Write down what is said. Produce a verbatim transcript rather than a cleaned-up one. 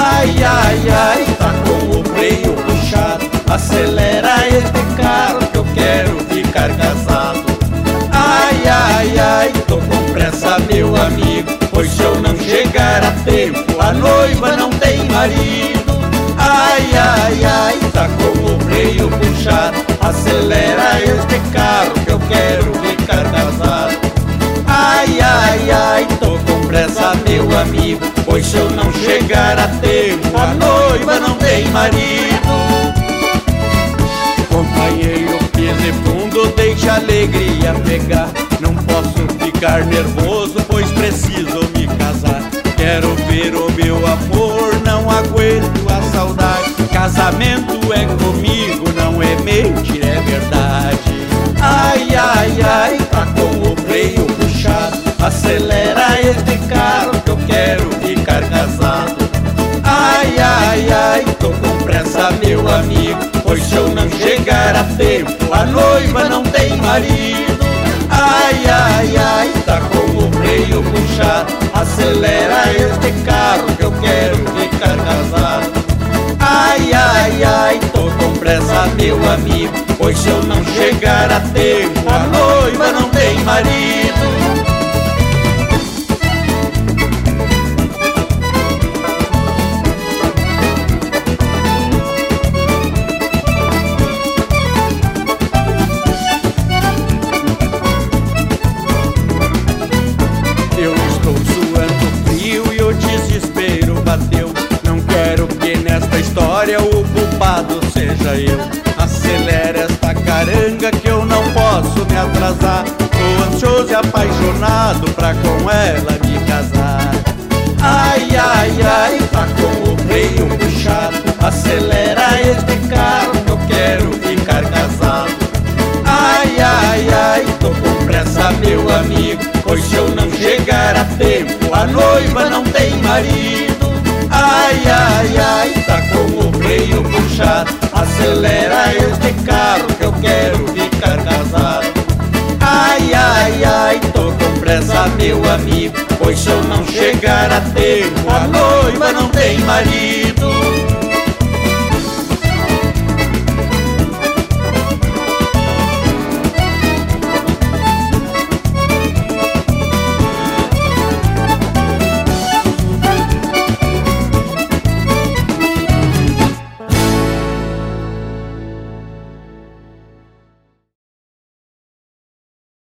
Ai, ai, ai, tá com o freio puxado, acelera este carro que eu quero ficar casado. Ai, ai, ai, tô com pressa, meu amigo, pois se eu não chegar a tempo, a noiva não tem marido. Ai, ai, ai, tá com o freio puxado, acelera este carro que eu quero ficar casado. Ai, ai, ai, tô com pressa, meu amigo, pois se eu não chegar a tempo, a noiva não tem marido. Companheiro, pise fundo, deixa a alegria pegar. Não posso ficar nervoso, pois preciso me casar. Quero ver o meu amor, não aguento a saudade. Casamento é comigo, não é mentira, é verdade. Ai, ai, ai, tá com o freio puxado, acelera este carro que eu quero ficar casado. Ai, ai, ai, tô com pressa, meu amigo, pois se eu não chegar a tempo, a noiva não tem marido. Ai, ai, ai, tá com o freio puxado, acelera este carro que eu quero ficar casado. Ai, ai, ai, tô com pressa, meu amigo, pois se eu não chegar a tempo, a noiva não tem marido. Eu estou suando frio e o desespero bateu. Não quero que nesta história o culpado seja eu. Acelera esta caranga que eu não posso me atrasar. Tô ansioso e apaixonado pra com ela me casar. Ai, ai, ai, tá com o freio puxado, acelera este carro que eu quero ficar casado. Ai, ai, ai, tô com pressa, meu amigo, pois se eu não chegar a tempo, a noiva não tem marido. Ai, ai, ai, tá com o freio puxado, acelera este carro que eu quero ficar casado. Ai, ai, ai, tô com pressa, meu amigo, pois se eu não chegar a tempo, a noiva não tem marido.